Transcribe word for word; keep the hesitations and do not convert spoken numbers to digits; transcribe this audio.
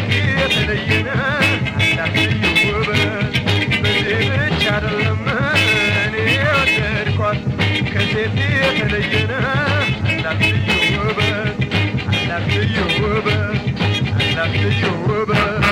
ከሴት የተለየነ አላት ልዩ ውበት በዚህ ብቻ አይደለም እኔ ወደድኳት ከሴት የተለየነ አላት ልዩ ውበት አላት ልዩ ውበት አላት ልዩ ውበት